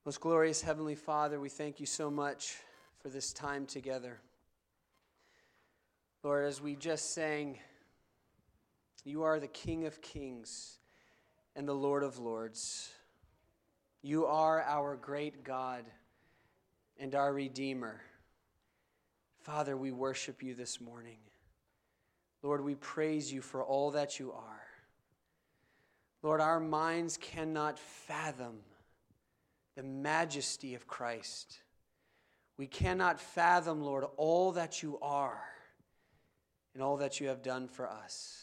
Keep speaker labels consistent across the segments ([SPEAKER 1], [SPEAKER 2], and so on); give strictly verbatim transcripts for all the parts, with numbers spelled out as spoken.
[SPEAKER 1] Most glorious Heavenly Father, we thank you so much for this time together. Lord, as we just sang, you are the King of Kings and the Lord of Lords. You are our great God and our Redeemer. Father, we worship you this morning. Lord, we praise you for all that you are. Lord, our minds cannot fathom the majesty of Christ. We cannot fathom, Lord, all that you are and all that you have done for us.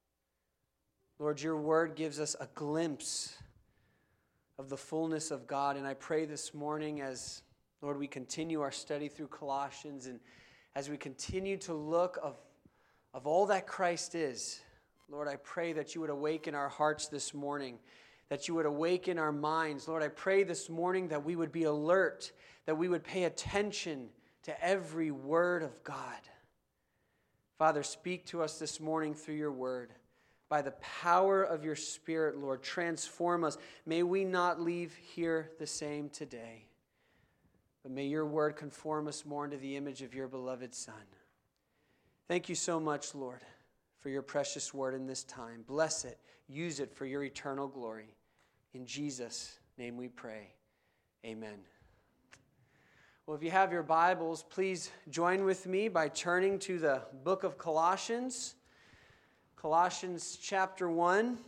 [SPEAKER 1] Lord, your word gives us a glimpse of the fullness of God, and I pray this morning as, Lord, we continue our study through Colossians, and as we continue to look of, of all that Christ is, Lord, I pray that you would awaken our hearts this morning, that you would awaken our minds. Lord, I pray this morning that we would be alert, that we would pay attention to every word of God. Father, speak to us this morning through your word. By the power of your Spirit, Lord, transform us. May we not leave here the same today, but may your word conform us more into the image of your beloved Son. Thank you so much, Lord, for your precious word in this time. Bless it. Use it for your eternal glory. In Jesus' name we pray. Amen. Well, if you have your Bibles, please join with me by turning to the book of Colossians. Colossians chapter one.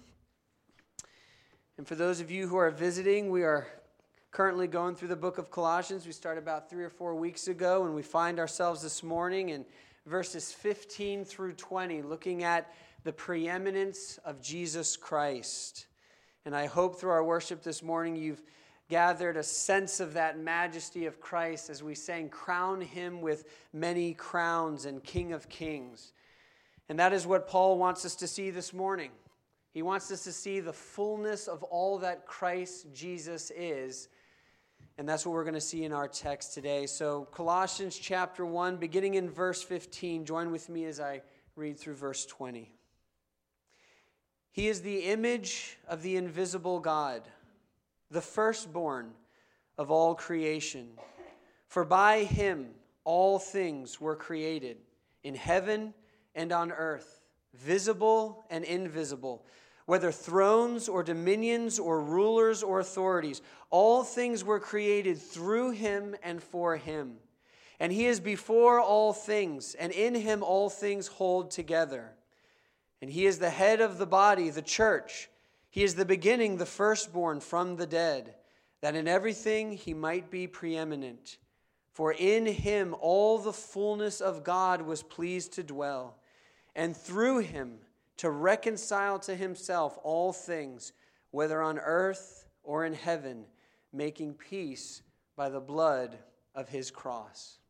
[SPEAKER 1] And for those of you who are visiting, we are currently going through the book of Colossians. We started about three or four weeks ago, and we find ourselves this morning in verses fifteen through twenty, looking at the preeminence of Jesus Christ. And I hope through our worship this morning you've gathered a sense of that majesty of Christ as we sang, "Crown him with many crowns and King of Kings." And that is what Paul wants us to see this morning. He wants us to see the fullness of all that Christ Jesus is. And that's what we're going to see in our text today. So Colossians chapter one, beginning in verse fifteen. Join with me as I read through verse twenty. He is the image of the invisible God, the firstborn of all creation. For by him all things were created, in heaven and on earth, visible and invisible, whether thrones or dominions or rulers or authorities. All things were created through him and for him. And he is before all things, and in him all things hold together. And he is the head of the body, the church. He is the beginning, the firstborn from the dead, that in everything he might be preeminent. For in him all the fullness of God was pleased to dwell, and through him to reconcile to himself all things, whether on earth or in heaven, making peace by the blood of his cross.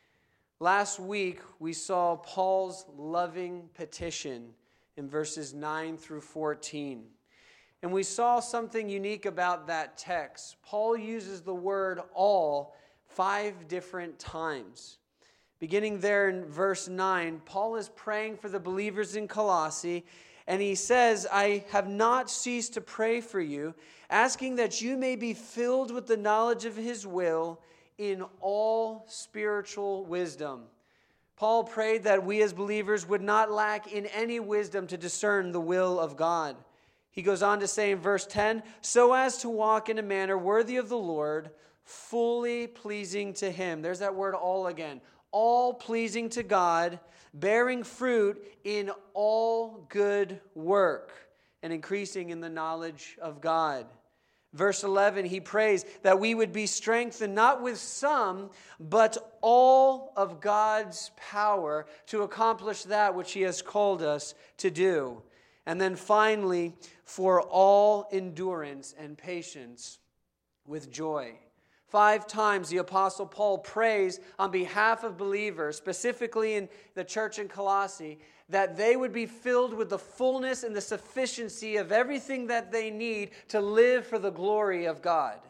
[SPEAKER 1] Last week, we saw Paul's loving petition in verses nine through fourteen. And we saw something unique about that text. Paul uses the word all five different times. Beginning there in verse nine, Paul is praying for the believers in Colossae, and he says, "I have not ceased to pray for you, asking that you may be filled with the knowledge of his will in all spiritual wisdom." Paul prayed that we as believers would not lack in any wisdom to discern the will of God. He goes on to say in verse ten, "So as to walk in a manner worthy of the Lord, fully pleasing to him." There's that word all again. All pleasing to God, bearing fruit in all good work, and increasing in the knowledge of God. Verse eleven, he prays that we would be strengthened not with some, but all of God's power to accomplish that which he has called us to do. And then finally, for all endurance and patience with joy. Five times the Apostle Paul prays on behalf of believers, specifically in the church in Colossae, that they would be filled with the fullness and the sufficiency of everything that they need to live for the glory of God.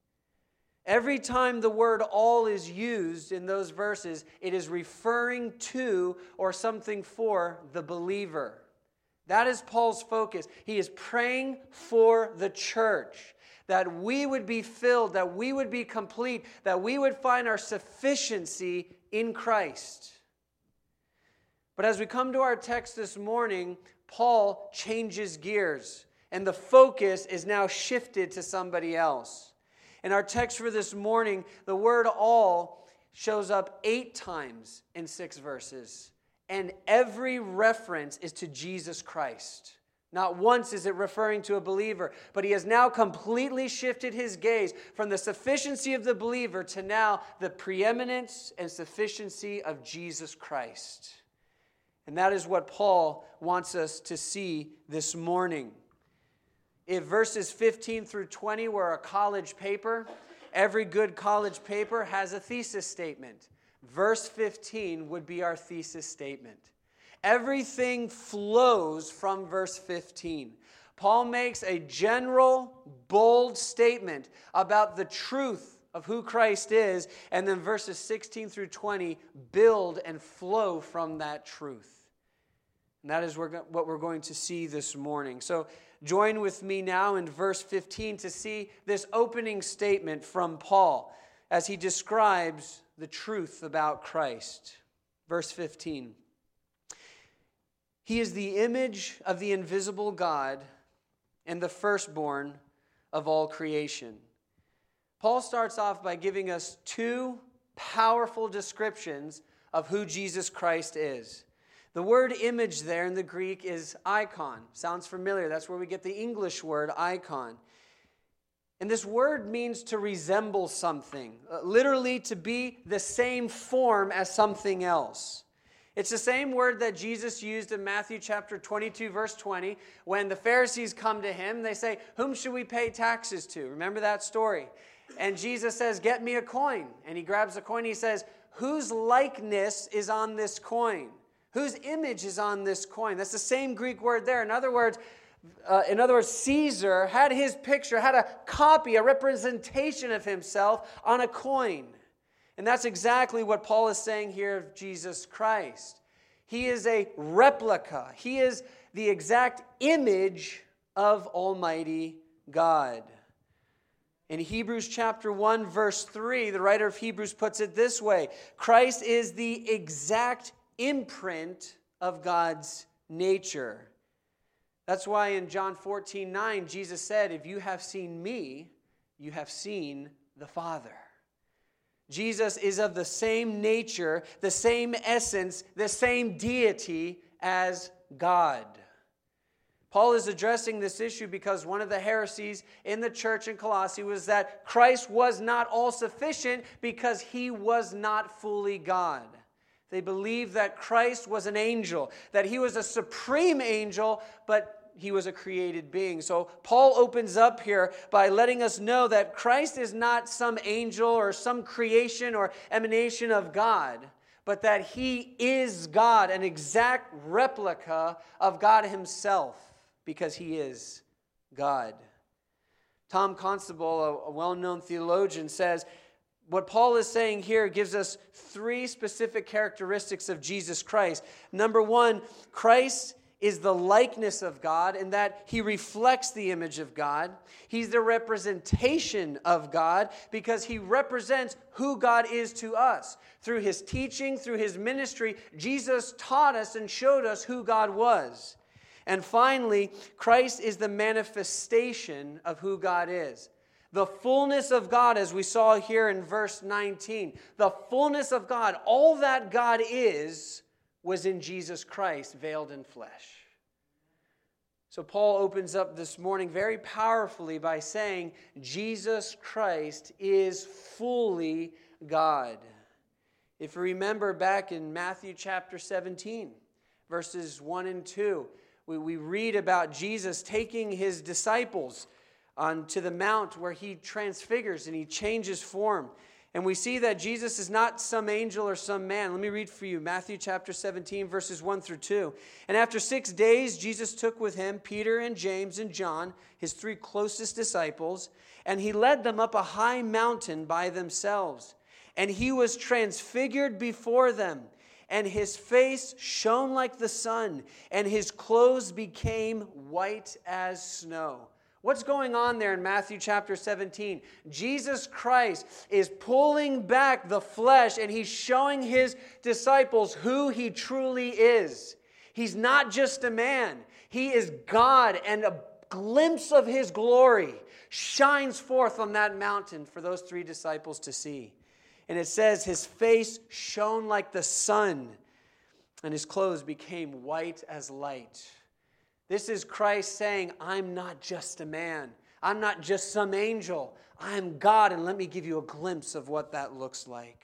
[SPEAKER 1] Every time the word all is used in those verses, it is referring to or something for the believer. That is Paul's focus. He is praying for the church, that we would be filled, that we would be complete, that we would find our sufficiency in Christ. But as we come to our text this morning, Paul changes gears, and the focus is now shifted to somebody else. In our text for this morning, the word all shows up eight times in six verses. And every reference is to Jesus Christ. Not once is it referring to a believer, but he has now completely shifted his gaze from the sufficiency of the believer to now the preeminence and sufficiency of Jesus Christ. And that is what Paul wants us to see this morning. If verses fifteen through twenty were a college paper, every good college paper has a thesis statement. Verse fifteen would be our thesis statement. Everything flows from verse fifteen. Paul makes a general, bold statement about the truth of who Christ is, and then verses sixteen through twenty build and flow from that truth. And that is what we're going to see this morning. So join with me now in verse fifteen to see this opening statement from Paul as he describes the truth about Christ. Verse fifteen. He is the image of the invisible God and the firstborn of all creation. Paul starts off by giving us two powerful descriptions of who Jesus Christ is. The word image there in the Greek is icon. Sounds familiar. That's where we get the English word icon. And this word means to resemble something, uh, literally to be the same form as something else. It's the same word that Jesus used in Matthew chapter twenty-two, verse twenty, when the Pharisees come to him. They say, "Whom should we pay taxes to?" Remember that story? And Jesus says, "Get me a coin." And he grabs a coin. He says, "Whose likeness is on this coin? Whose image is on this coin?" That's the same Greek word there. In other words, Uh, in other words, Caesar had his picture, had a copy, a representation of himself on a coin. And that's exactly what Paul is saying here of Jesus Christ. He is a replica. He is the exact image of Almighty God. In Hebrews chapter one, verse three, the writer of Hebrews puts it this way: Christ is the exact imprint of God's nature. That's why in John fourteen nine, Jesus said, "If you have seen me, you have seen the Father." Jesus is of the same nature, the same essence, the same deity as God. Paul is addressing this issue because one of the heresies in the church in Colossae was that Christ was not all-sufficient because he was not fully God. They believed that Christ was an angel, that he was a supreme angel, but he was a created being. So Paul opens up here by letting us know that Christ is not some angel or some creation or emanation of God, but that he is God, an exact replica of God himself, because he is God. Tom Constable, a well-known theologian, says, what Paul is saying here gives us three specific characteristics of Jesus Christ. Number one, Christ is the likeness of God in that he reflects the image of God. He's the representation of God because he represents who God is to us. Through his teaching, through his ministry, Jesus taught us and showed us who God was. And finally, Christ is the manifestation of who God is. The fullness of God, as we saw here in verse nineteen, the fullness of God, all that God is, was in Jesus Christ, veiled in flesh. So Paul opens up this morning very powerfully by saying Jesus Christ is fully God. If you remember back in Matthew chapter seventeen, verses one and two, we, we read about Jesus taking his disciples onto the mount where he transfigures and he changes form. And we see that Jesus is not some angel or some man. Let me read for you Matthew chapter seventeen, verses one through two. And after six days, Jesus took with him Peter and James and John, his three closest disciples, and he led them up a high mountain by themselves. And he was transfigured before them, and his face shone like the sun, and his clothes became white as snow. What's going on there in Matthew chapter seventeen? Jesus Christ is pulling back the flesh, and he's showing his disciples who he truly is. He's not just a man. He is God, and a glimpse of his glory shines forth on that mountain for those three disciples to see. And it says his face shone like the sun, and his clothes became white as light. This is Christ saying, I'm not just a man. I'm not just some angel. I'm God, and let me give you a glimpse of what that looks like.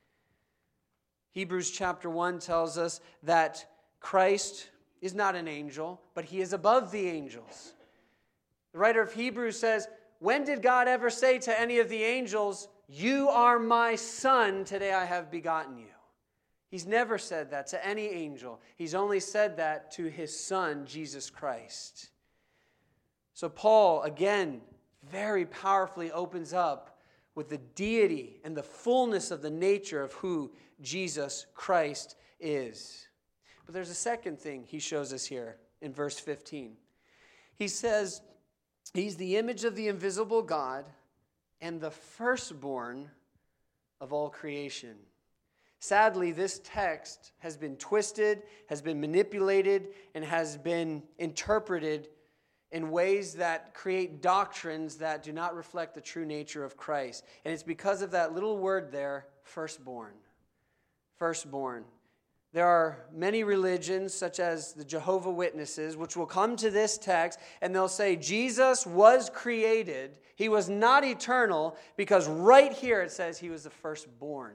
[SPEAKER 1] Hebrews chapter one tells us that Christ is not an angel, but he is above the angels. The writer of Hebrews says, when did God ever say to any of the angels, you are my son, today I have begotten you? He's never said that to any angel. He's only said that to his son, Jesus Christ. So Paul, again, very powerfully opens up with the deity and the fullness of the nature of who Jesus Christ is. But there's a second thing he shows us here in verse fifteen. He says, he's the image of the invisible God and the firstborn of all creation. Sadly, this text has been twisted, has been manipulated, and has been interpreted in ways that create doctrines that do not reflect the true nature of Christ. And it's because of that little word there, firstborn. Firstborn. There are many religions, such as the Jehovah's Witnesses, which will come to this text and they'll say Jesus was created. He was not eternal because right here it says he was the firstborn.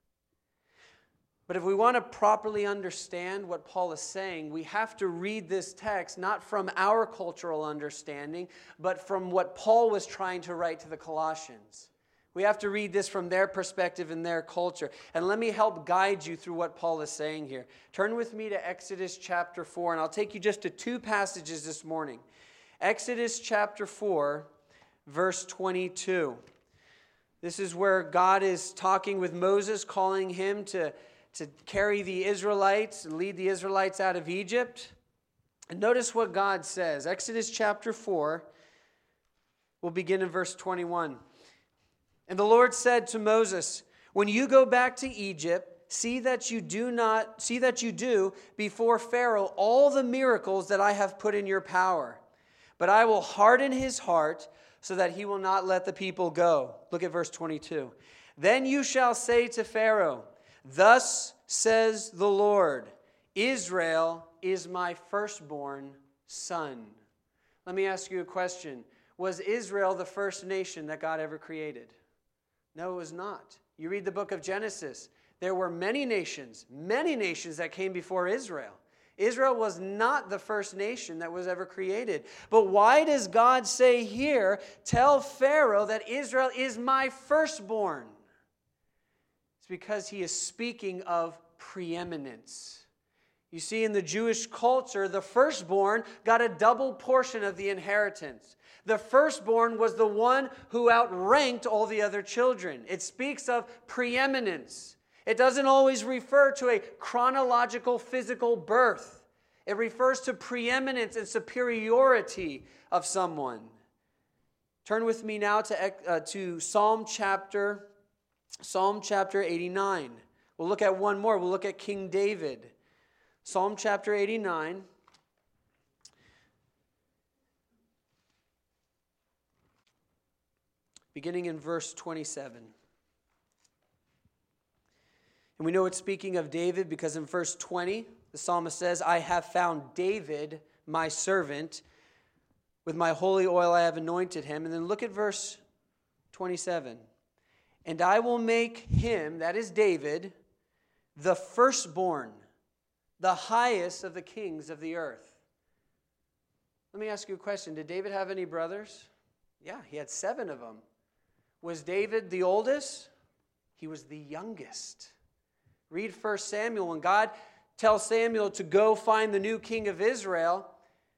[SPEAKER 1] But if we want to properly understand what Paul is saying, we have to read this text not from our cultural understanding, but from what Paul was trying to write to the Colossians. We have to read this from their perspective and their culture. And let me help guide you through what Paul is saying here. Turn with me to Exodus chapter four, and I'll take you just to two passages this morning. Exodus chapter four, verse twenty-two. This is where God is talking with Moses, calling him to to carry the Israelites and lead the Israelites out of Egypt. And notice what God says. Exodus chapter four, we'll begin in verse twenty-one. And the Lord said to Moses, when you go back to Egypt, see that you do not, see that you do before Pharaoh all the miracles that I have put in your power. But I will harden his heart so that he will not let the people go. Look at verse twenty-two. Then you shall say to Pharaoh, thus says the Lord, Israel is my firstborn son. Let me ask you a question. Was Israel the first nation that God ever created? No, it was not. You read the book of Genesis. There were many nations, many nations that came before Israel. Israel was not the first nation that was ever created. But why does God say here, tell Pharaoh that Israel is my firstborn? Because he is speaking of preeminence. You see, in the Jewish culture, the firstborn got a double portion of the inheritance. The firstborn was the one who outranked all the other children. It speaks of preeminence. It doesn't always refer to a chronological physical birth. It refers to preeminence and superiority of someone. Turn with me now to, uh, to Psalm chapter Psalm chapter eighty-nine. We'll look at one more. We'll look at King David. Psalm chapter eighty-nine. Beginning in verse twenty-seven. And we know it's speaking of David because in verse twenty, the psalmist says, I have found David, my servant. With my holy oil I have anointed him. And then look at verse twenty-seven. And I will make him, that is David, the firstborn, the highest of the kings of the earth. Let me ask you a question. Did David have any brothers? Yeah, he had seven of them. Was David the oldest? He was the youngest. Read First Samuel. When God tells Samuel to go find the new king of Israel,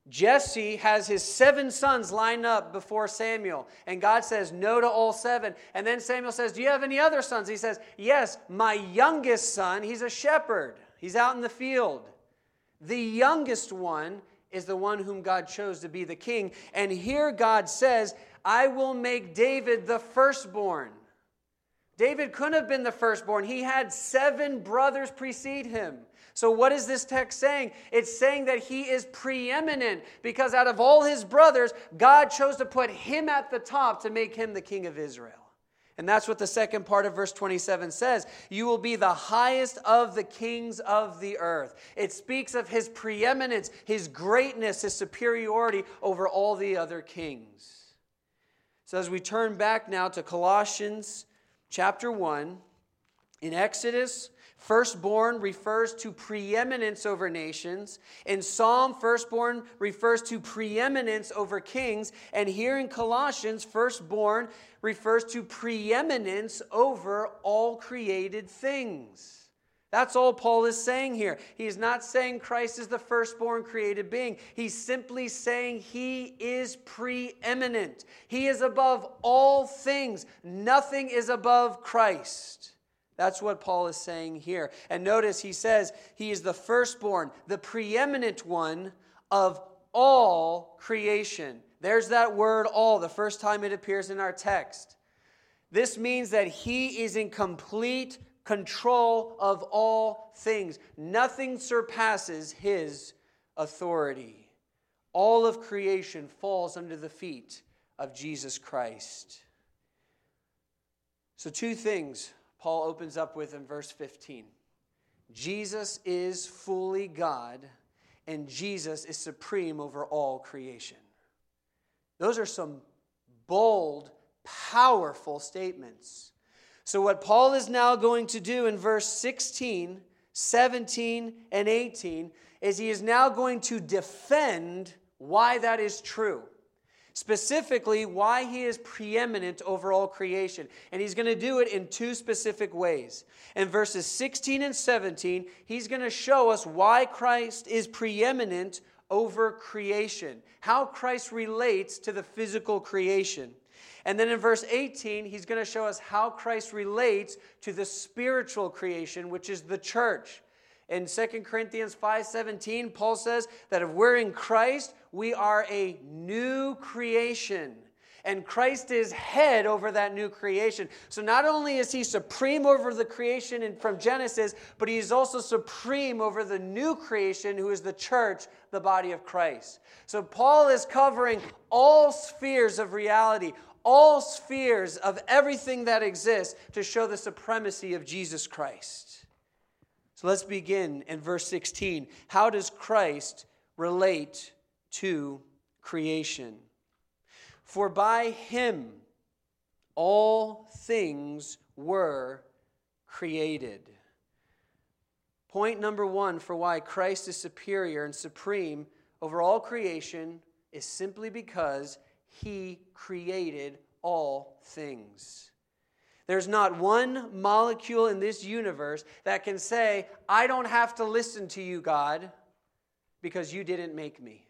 [SPEAKER 1] Jesse has his seven sons lined up before Samuel. And God says no to all seven. And then Samuel says, do you have any other sons? He says, yes, my youngest son, he's a shepherd. He's out in the field. The youngest one is the one whom God chose to be the king. And here God says, I will make David the firstborn. David couldn't have been the firstborn. He had seven brothers precede him. So what is this text saying? It's saying that he is preeminent because out of all his brothers, God chose to put him at the top to make him the king of Israel. And that's what the second part of verse twenty-seven says. You will be the highest of the kings of the earth. It speaks of his preeminence, his greatness, his superiority over all the other kings. So as we turn back now to Colossians chapter one, in Exodus, firstborn refers to preeminence over nations. In Psalm, firstborn refers to preeminence over kings. And here in Colossians, firstborn refers to preeminence over all created things. That's all Paul is saying here. He is not saying Christ is the firstborn created being. He's simply saying he is preeminent. He is above all things. Nothing is above Christ. That's what Paul is saying here. And notice he says he is the firstborn, the preeminent one of all creation. There's that word all, the first time it appears in our text. This means that he is in complete control of all things. Nothing surpasses his authority. All of creation falls under the feet of Jesus Christ. So two things Paul opens up with in verse fifteen. Jesus is fully God, and Jesus is supreme over all creation. Those are some bold, powerful statements. So what Paul is now going to do in verse sixteen, seventeen, and eighteen is he is now going to defend why that is true. Specifically, why he is preeminent over all creation. And he's going to do it in two specific ways. In verses sixteen and seventeen, he's going to show us why Christ is preeminent over creation. How Christ relates to the physical creation. And then in verse eighteen, he's going to show us how Christ relates to the spiritual creation, which is the church. In Second Corinthians five seventeen, Paul says that if we're in Christ, we are a new creation. And Christ is head over that new creation. So not only is he supreme over the creation in, from Genesis, but he is also supreme over the new creation, who is the church, the body of Christ. So Paul is covering all spheres of reality, all spheres of everything that exists to show the supremacy of Jesus Christ. So let's begin in verse sixteen. How does Christ relate to creation? For by him all things were created. Point number one for why Christ is superior and supreme over all creation is simply because he created all things. There's not one molecule in this universe that can say, I don't have to listen to you, God, because you didn't make me.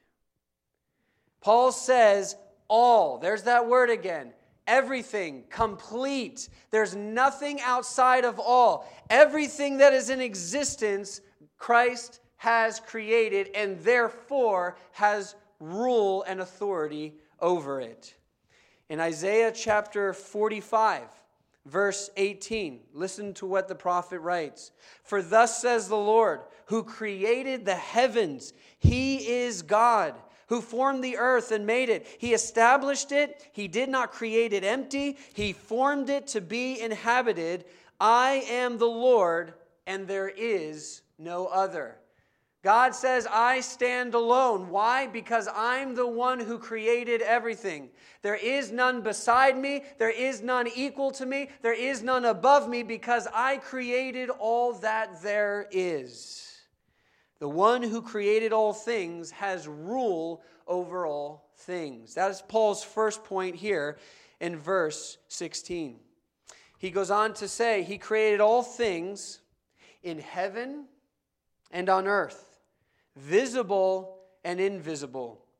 [SPEAKER 1] Paul says, all. There's that word again. Everything. Complete. There's nothing outside of all. Everything that is in existence, Christ has created and therefore has rule and authority over it. In Isaiah chapter forty-five, verse eighteen, listen to what the prophet writes. For thus says the Lord, who created the heavens, he is God, who formed the earth and made it. He established it. He did not create it empty. He formed it to be inhabited. I am the Lord, and there is no other. God says, I stand alone. Why? Because I'm the one who created everything. There is none beside me. There is none equal to me. There is none above me because I created all that there is. The one who created all things has rule over all things. That is Paul's first point here in verse sixteen. He goes on to say, he created all things in heaven and on earth, visible and invisible,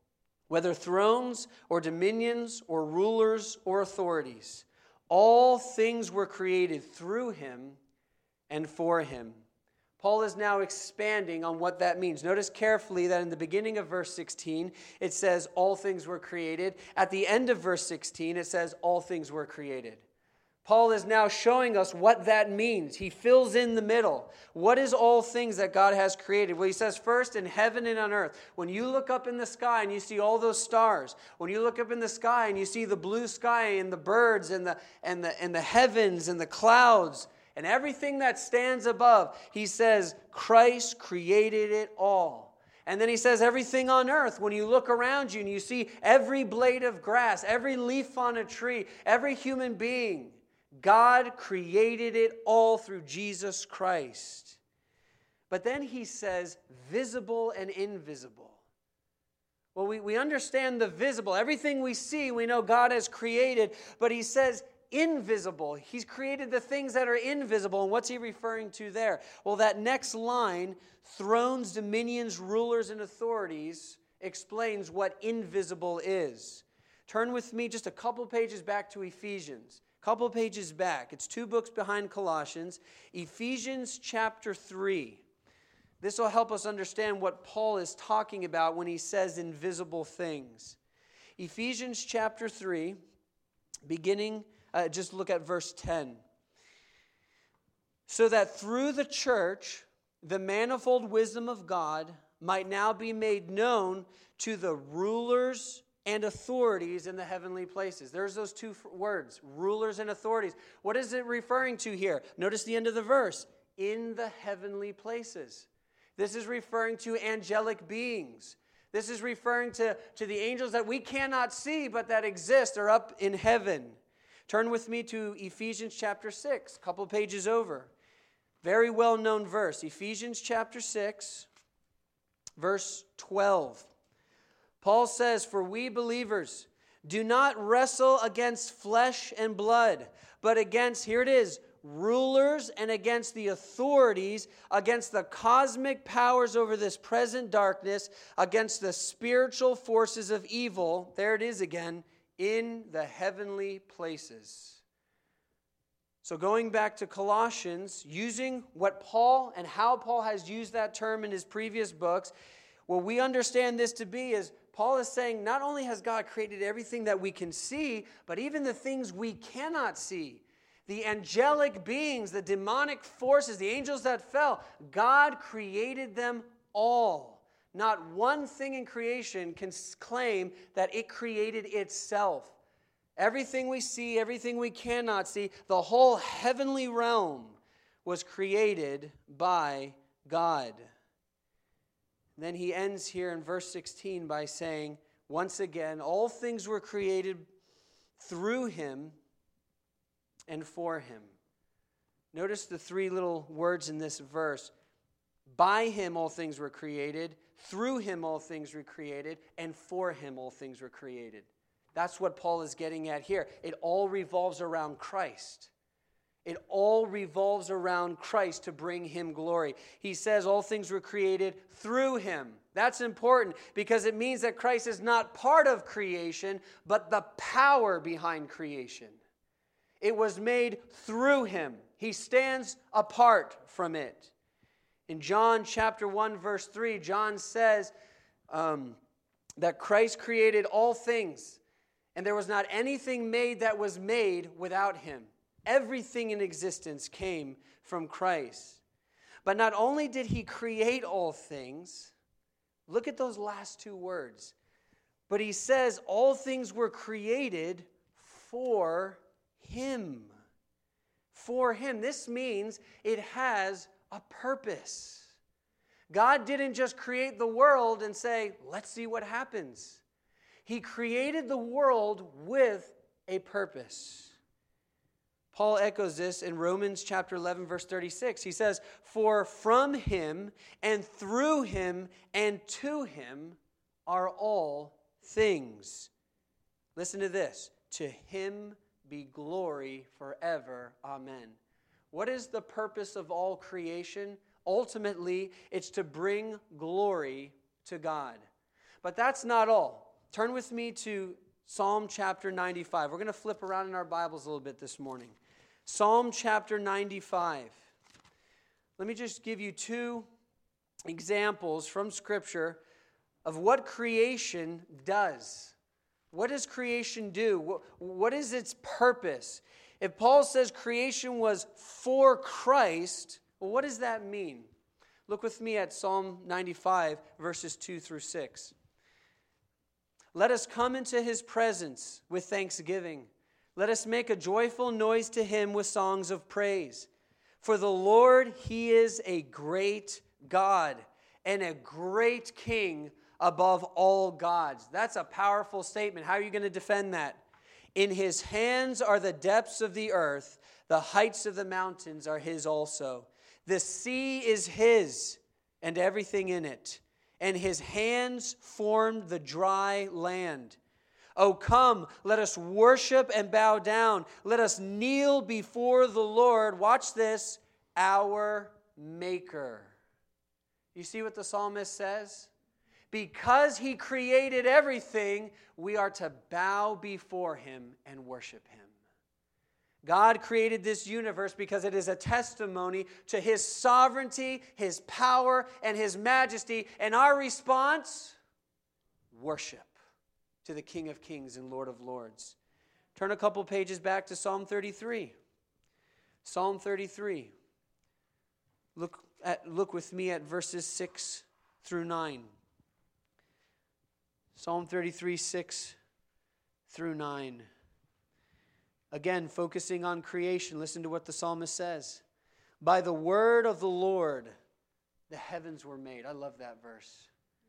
[SPEAKER 1] whether thrones or dominions or rulers or authorities. All things were created through him and for him. Paul is now expanding on what that means. Notice carefully that in the beginning of verse sixteen, it says all things were created. At the end of verse sixteen, it says all things were created. Paul is now showing us what that means. He fills in the middle. What is all things that God has created? Well, he says first in heaven and on earth. When you look up in the sky and you see all those stars, when you look up in the sky and you see the blue sky and the birds and the and the and the heavens and the clouds and everything that stands above, he says Christ created it all. And then he says everything on earth, when you look around you and you see every blade of grass, every leaf on a tree, every human being, God created it all through Jesus Christ. But then he says visible and invisible. Well, we, we understand the visible. Everything we see, we know God has created. But he says invisible. He's created the things that are invisible. And what's he referring to there? Well, that next line, thrones, dominions, rulers, and authorities, explains what invisible is. Turn with me just a couple pages back to Ephesians. Couple pages back. It's two books behind Colossians. Ephesians chapter three. This will help us understand what Paul is talking about when he says invisible things. Ephesians chapter three, beginning, uh, just look at verse ten. So that through the church, the manifold wisdom of God might now be made known to the rulers and authorities in the heavenly places. There's those two words, rulers and authorities. What is it referring to here? Notice the end of the verse, in the heavenly places. This is referring to angelic beings. This is referring to, to the angels that we cannot see but that exist or up in heaven. Turn with me to Ephesians chapter six, a couple pages over. Very well-known verse, Ephesians chapter six, verse twelve. Paul says, for we believers do not wrestle against flesh and blood, but against, here it is, rulers and against the authorities, against the cosmic powers over this present darkness, against the spiritual forces of evil, there it is again, in the heavenly places. So going back to Colossians, using what Paul and how Paul has used that term in his previous books, what we understand this to be is Paul is saying not only has God created everything that we can see, but even the things we cannot see. The angelic beings, the demonic forces, the angels that fell, God created them all. Not one thing in creation can claim that it created itself. Everything we see, everything we cannot see, the whole heavenly realm was created by God. Then he ends here in verse sixteen by saying, once again, all things were created through him and for him. Notice the three little words in this verse. By him all things were created, through him all things were created, and for him all things were created. That's what Paul is getting at here. It all revolves around Christ. It all revolves around Christ to bring him glory. He says all things were created through him. That's important because it means that Christ is not part of creation, but the power behind creation. It was made through him. He stands apart from it. In John chapter one, verse three, John says um, that Christ created all things, and there was not anything made that was made without him. Everything in existence came from Christ. But not only did he create all things, look at those last two words, but he says all things were created for him. For him. This means it has a purpose. God didn't just create the world and say, let's see what happens. He created the world with a purpose. Paul echoes this in Romans chapter eleven, verse thirty-six. He says, for from him and through him and to him are all things. Listen to this. To him be glory forever. Amen. What is the purpose of all creation? Ultimately, it's to bring glory to God. But that's not all. turn with me to Psalm chapter ninety-five. We're going to flip around in our Bibles a little bit this morning. Psalm chapter ninety-five. Let me just give you two examples from Scripture of what creation does. What does creation do? What, what is its purpose? If Paul says creation was for Christ, well, what does that mean? Look with me at Psalm ninety-five, verses two through six. Let us come into his presence with thanksgiving. Let us make a joyful noise to him with songs of praise. For the Lord, he is a great God and a great King above all gods. That's a powerful statement. How are you going to defend that? In his hands are the depths of the earth. The heights of the mountains are his also. The sea is his and everything in it. And his hands formed the dry land. Oh, come, let us worship and bow down. Let us kneel before the Lord. Watch this, our Maker. You see what the psalmist says? Because he created everything, we are to bow before him and worship him. God created this universe because it is a testimony to his sovereignty, his power, and his majesty. And our response? Worship to the King of Kings and Lord of Lords. Turn a couple pages back to Psalm thirty-three. Psalm thirty-three. Look at look with me at verses six through nine. Psalm thirty-three, six through nine. Again, focusing on creation, listen to what the psalmist says. By the word of the Lord, the heavens were made. I love that verse.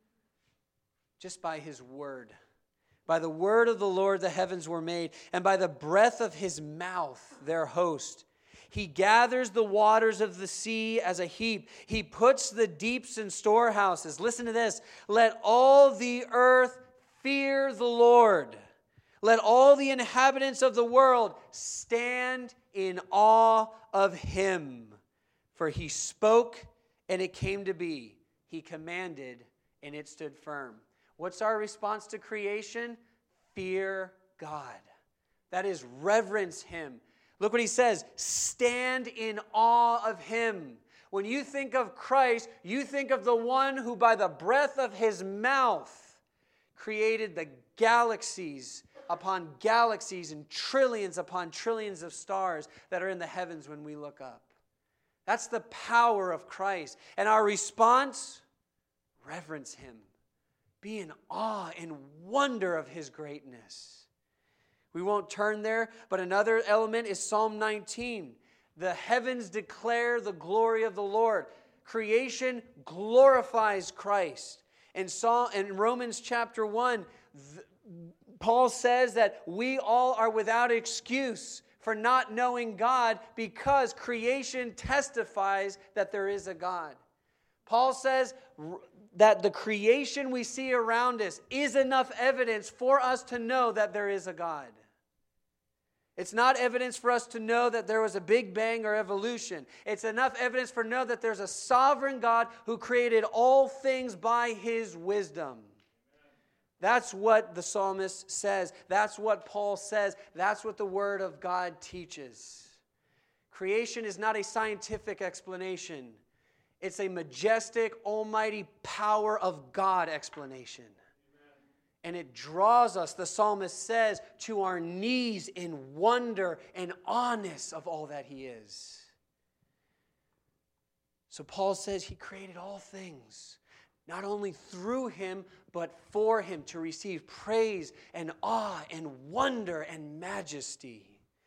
[SPEAKER 1] Just by his word. By the word of the Lord the heavens were made, and by the breath of his mouth their host. He gathers the waters of the sea as a heap. He puts the deeps in storehouses. Listen to this. Let all the earth fear the Lord. Let all the inhabitants of the world stand in awe of him. For he spoke, and it came to be. He commanded, and it stood firm. What's our response to creation? Fear God. That is, reverence him. Look what he says. Stand in awe of him. When you think of Christ, you think of the one who by the breath of his mouth created the galaxies upon galaxies and trillions upon trillions of stars that are in the heavens when we look up. That's the power of Christ. And our response? Reverence him. Be in awe and wonder of his greatness. We won't turn there, but another element is Psalm nineteen. The heavens declare the glory of the Lord. Creation glorifies Christ. And Psalm, in Romans chapter one, th- Paul says that we all are without excuse for not knowing God because creation testifies that there is a God. Paul says that the creation we see around us is enough evidence for us to know that there is a God. It's not evidence for us to know that there was a Big Bang or evolution. It's enough evidence for know that there's a sovereign God who created all things by his wisdom. That's what the psalmist says. That's what Paul says. That's what the Word of God teaches. Creation is not a scientific explanation. It's a majestic, almighty power of God explanation. And it draws us, the psalmist says, to our knees in wonder and awe-ness of all that he is. So Paul says he created all things, not only through him, but for him to receive praise and awe and wonder and majesty.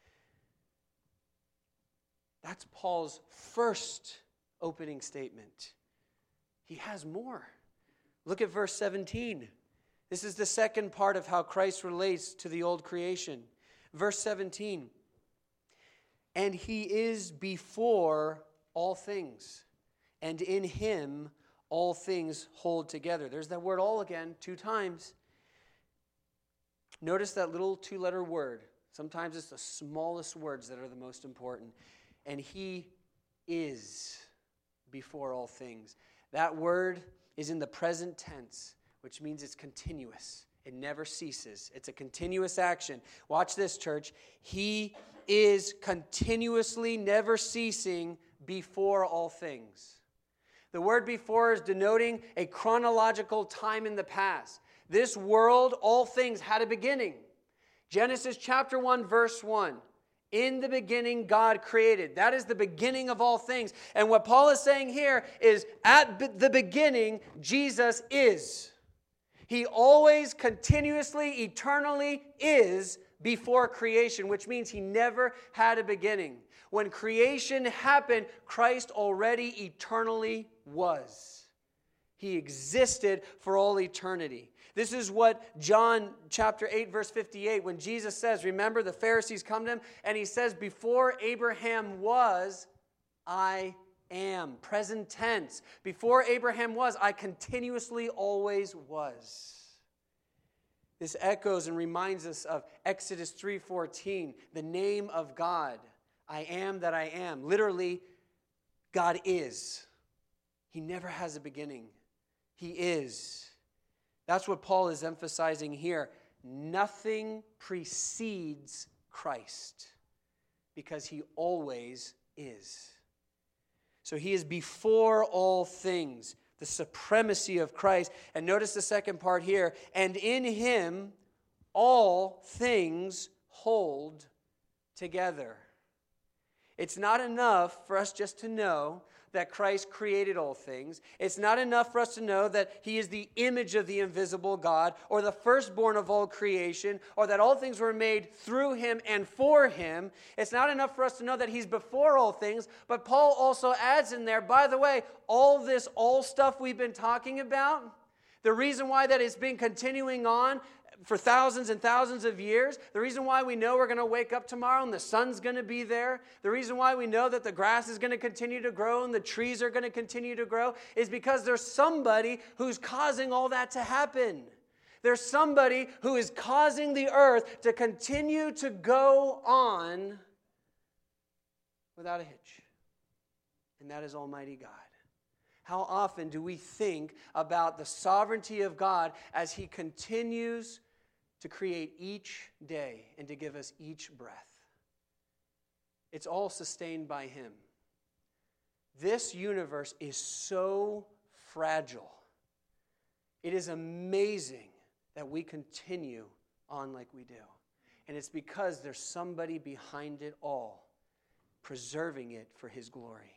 [SPEAKER 1] That's Paul's first opening statement. He has more. Look at verse seventeen. This is the second part of how Christ relates to the old creation. Verse seventeen. And he is before all things, and in him all things hold together. There's that word all again, two times. Notice that little two-letter word. Sometimes it's the smallest words that are the most important. And he is before all things. That word is in the present tense, which means it's continuous. It never ceases. It's a continuous action. Watch this, church. He is continuously, never ceasing before all things. The word before is denoting a chronological time in the past. This world, all things, had a beginning. Genesis chapter one, verse one. In the beginning, God created. That is the beginning of all things. And what Paul is saying here is, at the beginning, Jesus is. He always, continuously, eternally is before creation, which means he never had a beginning. When creation happened, Christ already eternally was. He existed for all eternity. This is what John chapter eight, verse fifty-eight, when Jesus says, remember the Pharisees come to him, and he says, before Abraham was, I am. Present tense. Before Abraham was, I continuously always was. This echoes and reminds us of Exodus three fourteen, the name of God. I am that I am. Literally, God is. He never has a beginning. He is. That's what Paul is emphasizing here. Nothing precedes Christ because he always is. So he is before all things, the supremacy of Christ. And notice the second part here. And in him all things hold together. It's not enough for us just to know that Christ created all things. It's not enough for us to know that he is the image of the invisible God, or the firstborn of all creation, or that all things were made through him and for him. It's not enough for us to know that he's before all things, but Paul also adds in there, by the way, all this all stuff we've been talking about, the reason why that it's been continuing on for thousands and thousands of years, the reason why we know we're going to wake up tomorrow and the sun's going to be there, the reason why we know that the grass is going to continue to grow and the trees are going to continue to grow is because there's somebody who's causing all that to happen. There's somebody who is causing the earth to continue to go on without a hitch. And that is Almighty God. How often do we think about the sovereignty of God as he continues to create each day and to give us each breath? It's all sustained by him. This universe is so fragile. It is amazing that we continue on like we do. And it's because there's somebody behind it all, preserving it for his glory.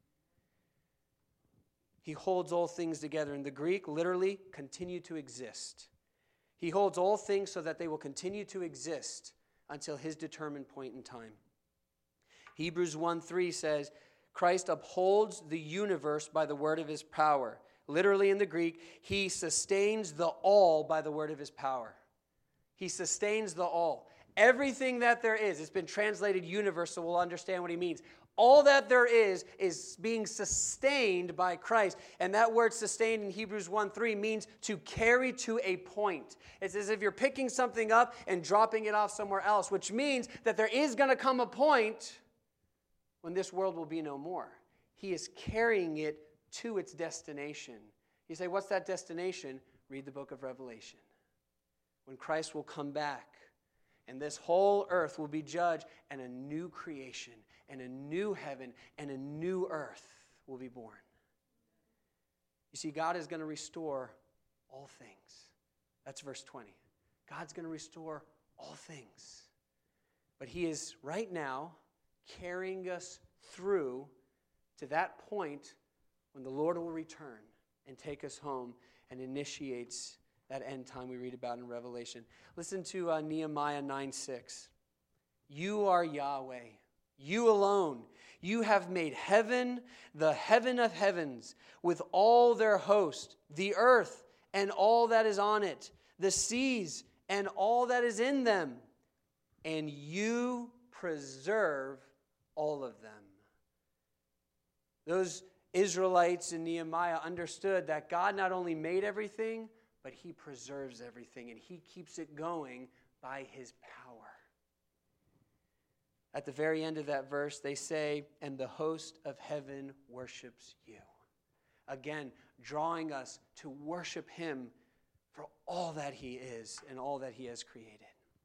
[SPEAKER 1] He holds all things together. In the Greek, literally, continue to exist. He holds all things so that they will continue to exist until his determined point in time. Hebrews one three says, Christ upholds the universe by the word of his power. Literally in the Greek, he sustains the all by the word of his power. He sustains the all. Everything that there is, it's been translated universe, so we'll understand what he means. All that there is is being sustained by Christ. And that word sustained in Hebrews one three means to carry to a point. It's as if you're picking something up and dropping it off somewhere else, which means that there is going to come a point when this world will be no more. He is carrying it to its destination. You say, what's that destination? Read the book of Revelation. When Christ will come back, and this whole earth will be judged, and a new creation, and a new heaven, and a new earth will be born. You see, God is going to restore all things. That's verse twenty. God's going to restore all things. But he is right now carrying us through to that point when the Lord will return and take us home and initiates that end time we read about in Revelation. Listen to uh, Nehemiah nine six. You are Yahweh, you alone. You have made heaven, the heaven of heavens, with all their host, the earth and all that is on it, the seas and all that is in them, and you preserve all of them. Those Israelites in Nehemiah understood that God not only made everything, but he preserves everything, and he keeps it going by his power. At the very end of that verse, they say, and the host of heaven worships you. Again, drawing us to worship him for all that he is and all that he has created.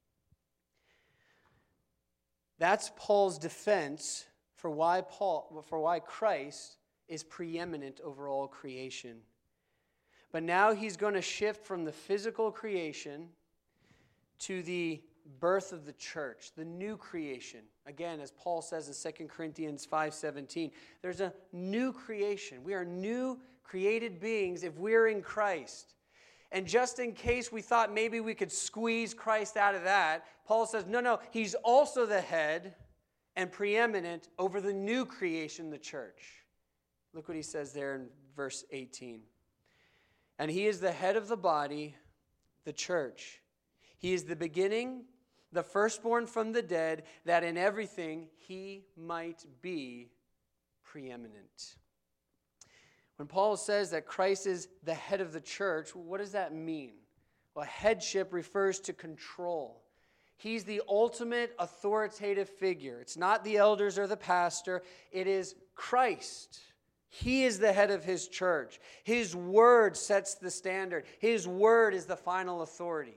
[SPEAKER 1] That's Paul's defense for why Paul, for why Christ is preeminent over all creation. But now he's going to shift from the physical creation to the birth of the church, the new creation. Again, as Paul says in Second Corinthians five seventeen, there's a new creation. We are new created beings if we're in Christ. And just in case we thought maybe we could squeeze Christ out of that, Paul says, no, no, he's also the head and preeminent over the new creation, the church. Look what he says there in verse eighteen. And he is the head of the body, the church. He is the beginning, the firstborn from the dead, that in everything he might be preeminent. When Paul says that Christ is the head of the church, what does that mean? Well, headship refers to control. He's the ultimate authoritative figure. It's not the elders or the pastor. It is Christ. He is the head of his church. His word sets the standard. His word is the final authority.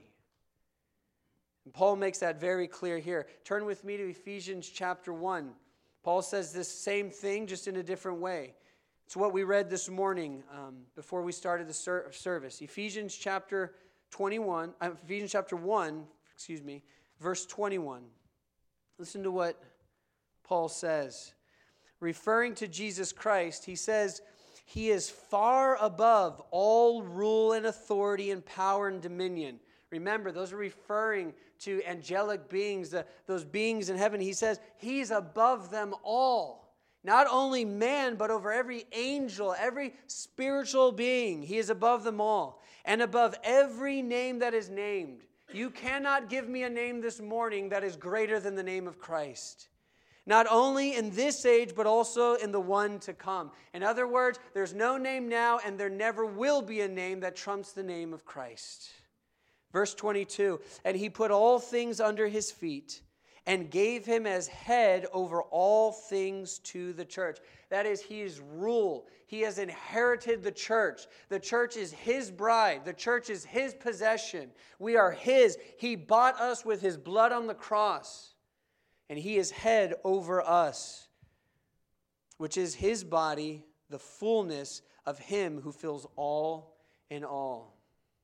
[SPEAKER 1] And Paul makes that very clear here. Turn with me to Ephesians chapter one. Paul says this same thing, just in a different way. It's what we read this morning um, before we started the ser- service. Ephesians chapter twenty-one, uh, Ephesians chapter one, excuse me, verse twenty-one. Listen to what Paul says. Referring to Jesus Christ, he says, he is far above all rule and authority and power and dominion. Remember, those are referring to angelic beings, the, those beings in heaven. He says he's above them all. Not only man, but over every angel, every spiritual being. He is above them all. And above every name that is named. You cannot give me a name this morning that is greater than the name of Christ. Not only in this age, but also in the one to come. In other words, there's no name now, and there never will be a name that trumps the name of Christ. Verse twenty-two, and he put all things under his feet, and gave him as head over all things to the church. That is, he is rule. He has inherited the church. The church is his bride. The church is his possession. We are his. He bought us with his blood on the cross. And he is head over us, which is his body, the fullness of him who fills all in all.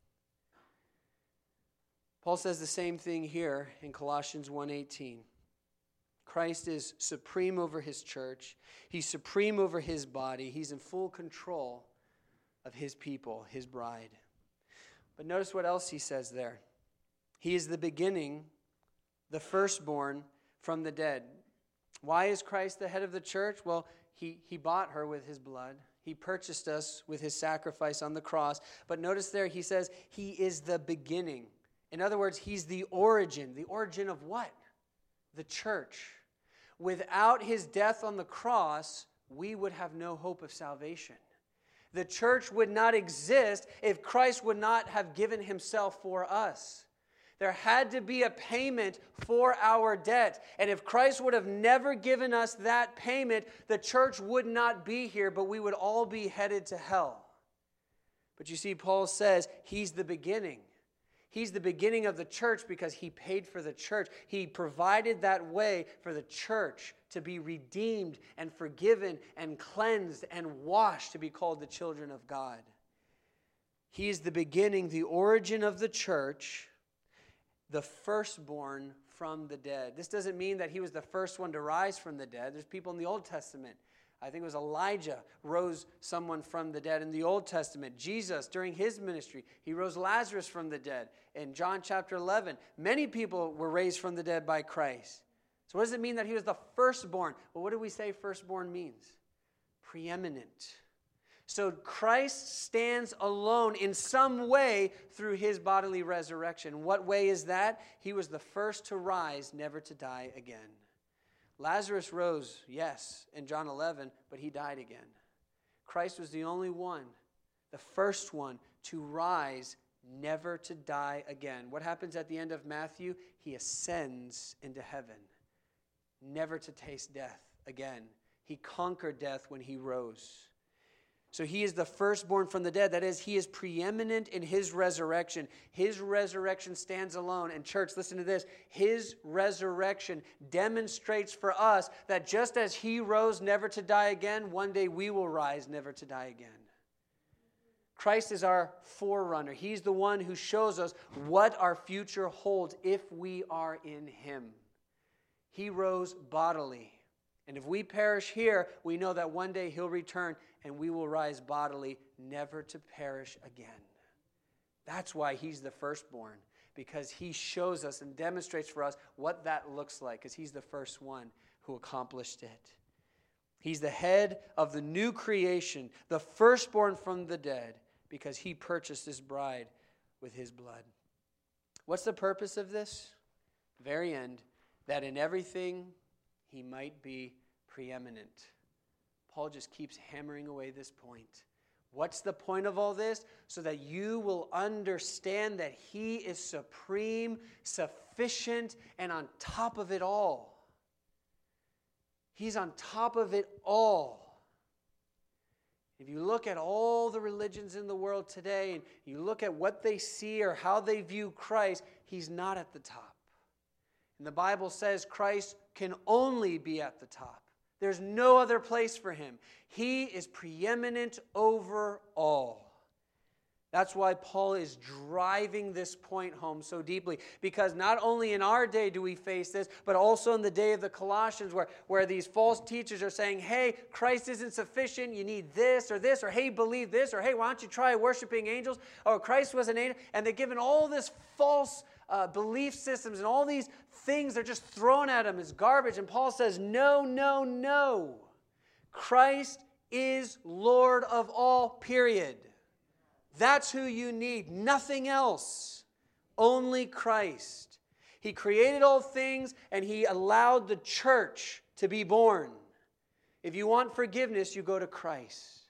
[SPEAKER 1] Paul says the same thing here in Colossians one eighteen. Christ is supreme over his church. He's supreme over his body. He's in full control of his people, his bride. But notice what else he says there. He is the beginning, the firstborn from the dead. Why is Christ the head of the church? Well, he, he bought her with his blood. He purchased us with his sacrifice on the cross. But notice there he says he is the beginning. In other words, he's the origin. The origin of what? The church. Without his death on the cross, we would have no hope of salvation. The church would not exist if Christ would not have given himself for us. There had to be a payment for our debt. And if Christ would have never given us that payment, the church would not be here, but we would all be headed to hell. But you see, Paul says he's the beginning. He's the beginning of the church because he paid for the church. He provided that way for the church to be redeemed and forgiven and cleansed and washed to be called the children of God. He is the beginning, the origin of the church, the firstborn from the dead. This doesn't mean that he was the first one to rise from the dead. There's people in the Old Testament. I think it was Elijah rose someone from the dead in the Old Testament. Jesus, during his ministry, he rose Lazarus from the dead. In John chapter eleven, many people were raised from the dead by Christ. So what does it mean that he was the firstborn? Well, what do we say firstborn means? Preeminent. So Christ stands alone in some way through his bodily resurrection. What way is that? He was the first to rise, never to die again. Lazarus rose, yes, in John eleven, but he died again. Christ was the only one, the first one to rise, never to die again. What happens at the end of Matthew? He ascends into heaven, never to taste death again. He conquered death when he rose. So he is the firstborn from the dead. That is, he is preeminent in his resurrection. His resurrection stands alone. And church, listen to this. His resurrection demonstrates for us that just as he rose never to die again, one day we will rise never to die again. Christ is our forerunner. He's the one who shows us what our future holds if we are in him. He rose bodily. And if we perish here, we know that one day he'll return and we will rise bodily, never to perish again. That's why he's the firstborn, because he shows us and demonstrates for us what that looks like, because he's the first one who accomplished it. He's the head of the new creation, the firstborn from the dead, because he purchased his bride with his blood. What's the purpose of this? Very end, that in everything he might be preeminent. Paul just keeps hammering away this point. What's the point of all this? So that you will understand that he is supreme, sufficient, and on top of it all. He's on top of it all. If you look at all the religions in the world today, and you look at what they see or how they view Christ, he's not at the top. And the Bible says Christ can only be at the top. There's no other place for him. He is preeminent over all. That's why Paul is driving this point home so deeply. Because not only in our day do we face this, but also in the day of the Colossians where, where these false teachers are saying, hey, Christ isn't sufficient, you need this or this, or hey, believe this, or hey, why don't you try worshiping angels, or Christ was an angel, and they're given all this false uh, belief systems and all these things they're just thrown at him as garbage. And Paul says, no, no, no. Christ is Lord of all, period. That's who you need. Nothing else. Only Christ. He created all things and he allowed the church to be born. If you want forgiveness, you go to Christ.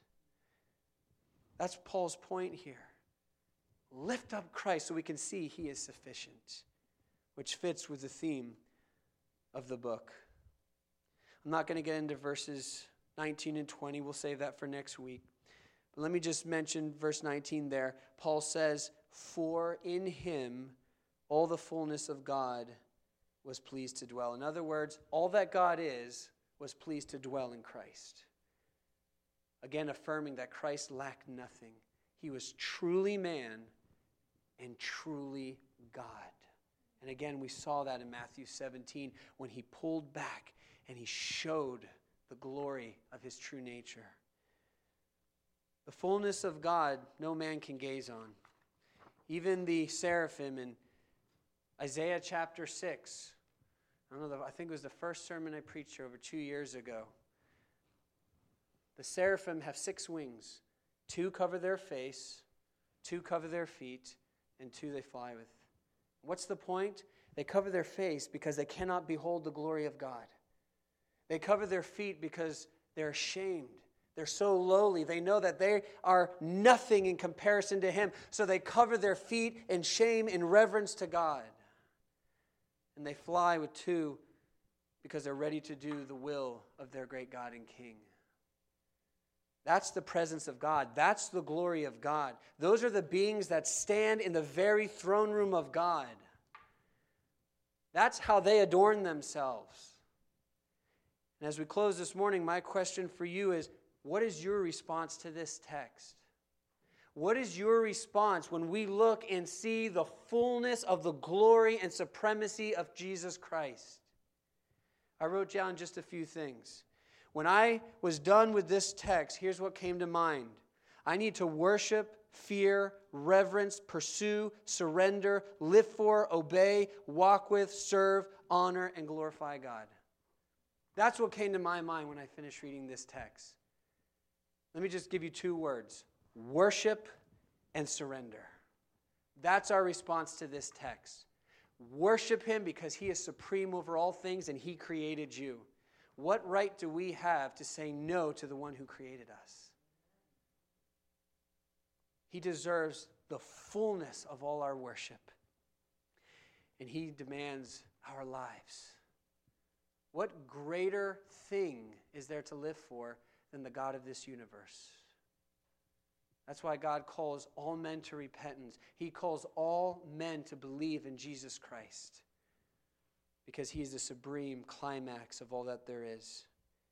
[SPEAKER 1] That's Paul's point here. Lift up Christ so we can see he is sufficient, which fits with the theme of the book. I'm not going to get into verses nineteen and twenty. We'll save that for next week. But let me just mention verse nineteen there. Paul says, for in him all the fullness of God was pleased to dwell. In other words, all that God is was pleased to dwell in Christ. Again, affirming that Christ lacked nothing. He was truly man and truly God. And again, we saw that in Matthew seventeen when he pulled back and he showed the glory of his true nature. The fullness of God no man can gaze on. Even the seraphim in Isaiah chapter six. I don't know, I think it was the first sermon I preached here over two years ago. The seraphim have six wings. Two cover their face, two cover their feet, and two they fly with. What's the point? They cover their face because they cannot behold the glory of God. They cover their feet because they're ashamed. They're so lowly. They know that they are nothing in comparison to him. So they cover their feet in shame, in reverence to God. And they fly with two because they're ready to do the will of their great God and King. That's the presence of God. That's the glory of God. Those are the beings that stand in the very throne room of God. That's how they adorn themselves. And as we close this morning, my question for you is, what is your response to this text? What is your response when we look and see the fullness of the glory and supremacy of Jesus Christ? I wrote down just a few things. When I was done with this text, here's what came to mind. I need to worship, fear, reverence, pursue, surrender, live for, obey, walk with, serve, honor, and glorify God. That's what came to my mind when I finished reading this text. Let me just give you two words. Worship and surrender. That's our response to this text. Worship him because he is supreme over all things and he created you. What right do we have to say no to the one who created us? He deserves the fullness of all our worship. And he demands our lives. What greater thing is there to live for than the God of this universe? That's why God calls all men to repentance. He calls all men to believe in Jesus Christ, because he is the supreme climax of all that there is.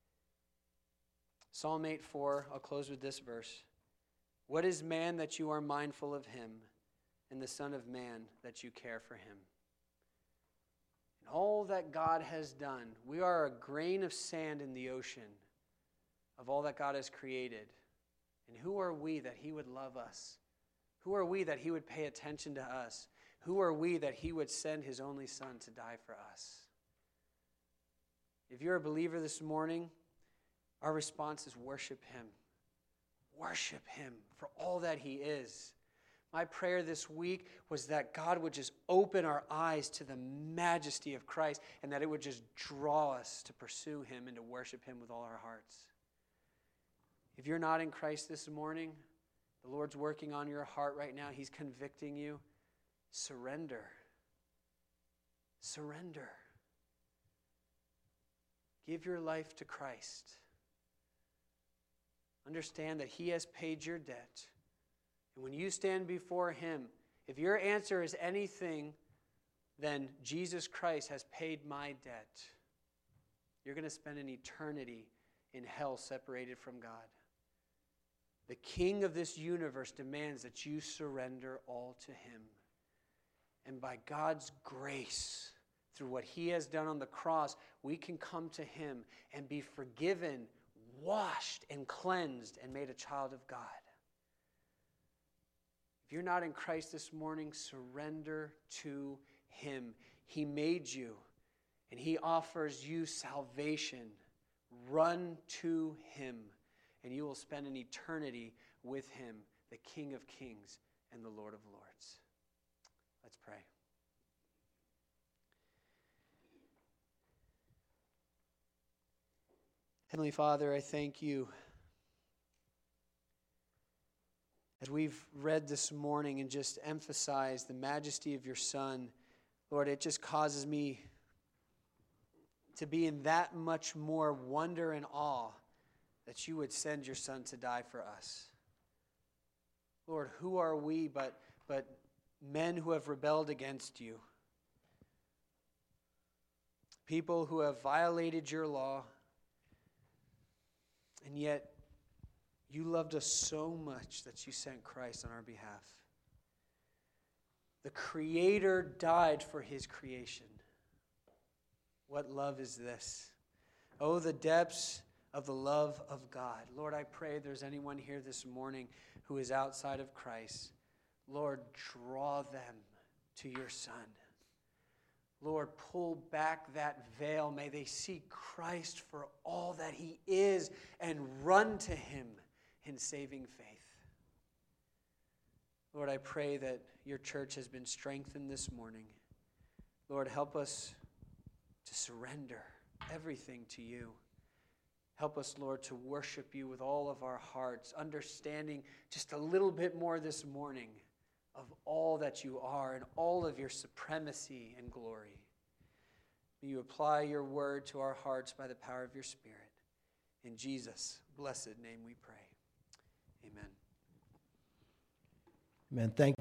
[SPEAKER 1] Psalm eight four, I'll close with this verse. What is man that you are mindful of him, and the Son of Man that you care for him? And all that God has done, we are a grain of sand in the ocean of all that God has created. And who are we that he would love us? Who are we that he would pay attention to us? Who are we that he would send his only Son to die for us? If you're a believer this morning, our response is worship him. Worship him for all that he is. My prayer this week was that God would just open our eyes to the majesty of Christ, and that it would just draw us to pursue him and to worship him with all our hearts. If you're not in Christ this morning, the Lord's working on your heart right now. He's convicting you. Surrender. Surrender. Give your life to Christ. Understand that he has paid your debt. And when you stand before him, if your answer is anything, then Jesus Christ has paid my debt. You're going to spend an eternity in hell separated from God. The King of this universe demands that you surrender all to him. And by God's grace, through what he has done on the cross, we can come to him and be forgiven, washed, and cleansed, and made a child of God. If you're not in Christ this morning, surrender to him. He made you, and he offers you salvation. Run to him, and you will spend an eternity with him, the King of Kings and the Lord of Lords. Let's pray. Heavenly Father, I thank you. As we've read this morning and just emphasized the majesty of your Son, Lord, it just causes me to be in that much more wonder and awe that you would send your Son to die for us. Lord, who are we but, but men who have rebelled against you? People who have violated your law, and yet you loved us so much that you sent Christ on our behalf. The Creator died for his creation. What love is this? Oh, the depths of the love of God. Lord, I pray there's anyone here this morning who is outside of Christ. Lord, draw them to your Son. Lord, pull back that veil. May they see Christ for all that he is and run to him in saving faith. Lord, I pray that your church has been strengthened this morning. Lord, help us to surrender everything to you. Help us, Lord, to worship you with all of our hearts, understanding just a little bit more this morning of all that you are and all of your supremacy and glory. May you apply your word to our hearts by the power of your Spirit. In Jesus' blessed name we pray. Amen.
[SPEAKER 2] Amen. Thank